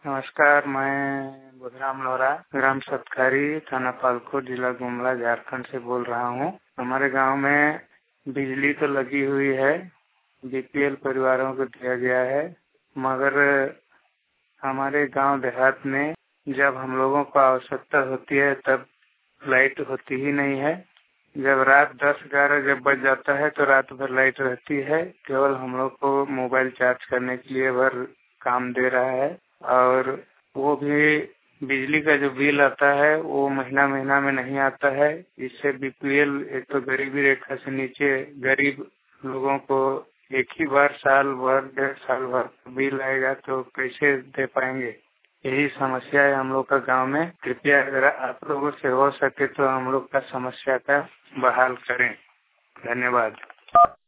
नमस्कार, मैं बुधराम लोहरा, ग्राम सतकारी, थाना पालकोट, जिला गुमला, झारखंड से बोल रहा हूँ। हमारे गांव में बिजली तो लगी हुई है, बीपीएल परिवारों को दिया गया है, मगर हमारे गांव देहात में जब हम लोगों को आवश्यकता होती है तब लाइट होती ही नहीं है। जब रात 10-11 जब बज जाता है तो रात भर लाइट रहती है। केवल हम लोग को मोबाइल चार्ज करने के लिए भर काम दे रहा है, और वो भी बिजली का जो बिल आता है वो महीना महीना में नहीं आता है। इससे बीपीएल, एक तो गरीबी रेखा से नीचे गरीब लोगों को एक ही बार साल भर 1.5 साल भर बिल आएगा तो कैसे दे पाएंगे। यही समस्या है हम लोग का गांव में। कृपया अगर आप लोगों से हो सके तो हम लोग का समस्या का बहाल करें। धन्यवाद।